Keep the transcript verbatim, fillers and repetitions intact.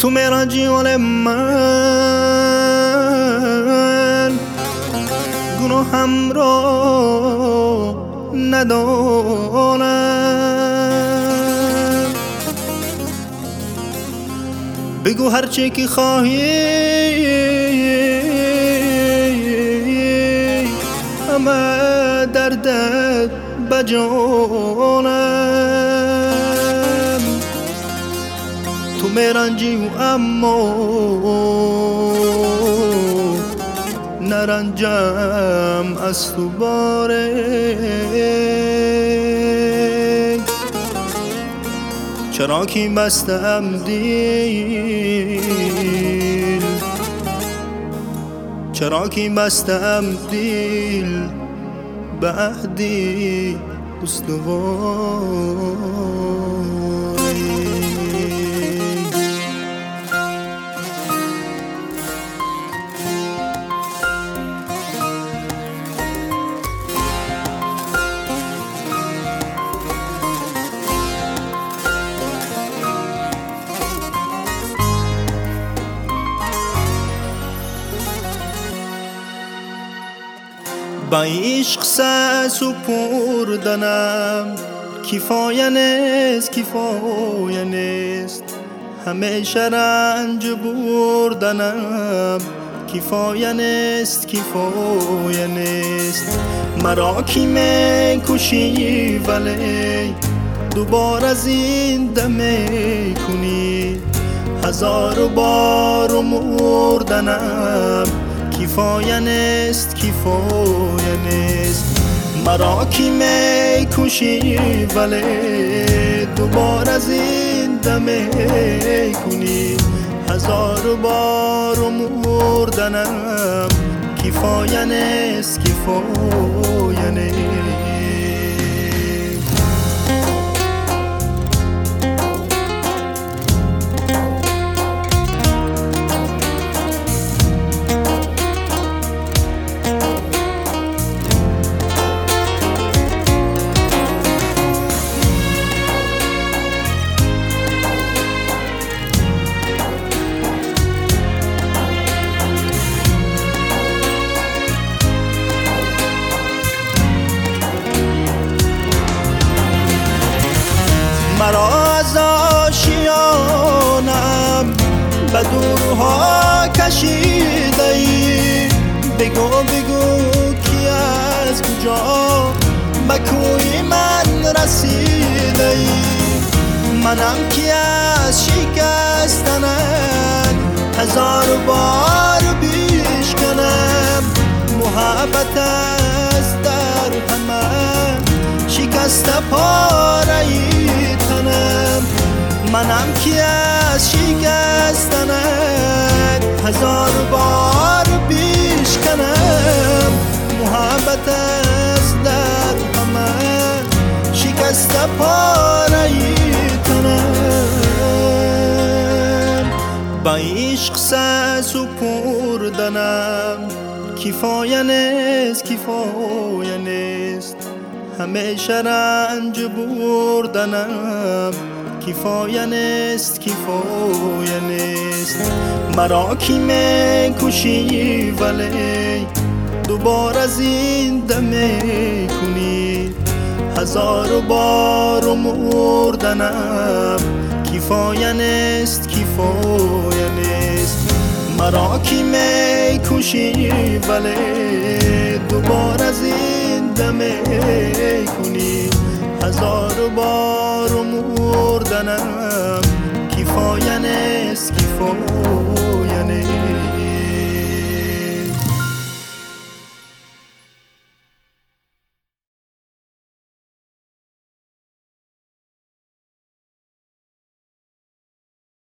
تو مراجعان من گناهم را ندانم. بگو هرچه که خواهی همه دردت بجانم. تو میرنجی و اما نرنجم از تو باره. چرا که بستم دیل، چرا که بستم دیل به عهدی استواری. با عشق سپردنم کفایه نیست، کفایه نیست. همیشه رنج بردنم کفایه نیست، کفایه نیست. مرا کی میکشی ولی دوباره زنده میکنی. هزار بار مردنم کفایه نیست، کفایه نیست. مرا کی میکشی ولی دوباره زنده میکنی. هزار بار مردنم کفایه نیست، کفایه نیست. مرا از آشیانم به دورها کشیده ای. بگو بگو کی از کجا به کوی من رسیده ای. منم کی از شکستنت هزار بار بیشکنم. محبت است در همه شکست پاره ای تنم. منم کی از شکستنت هزار بار بیشکنم. محبت است در همه شکست پاره ای تنم. با عشق سپردنم کفایه نیست، کفایه نیست. همیشه رنج بردنم کفایه نیست، کفایه نیست. مرا کی میکشی ولی دوباره زنده میکنی. هزار بار مردنم کفایه نیست، کفایه نیست. مرا کی میکشی ولی دوباره زنده میکنی. هزار بار مردنم کفایه نیست، کفایه نیست.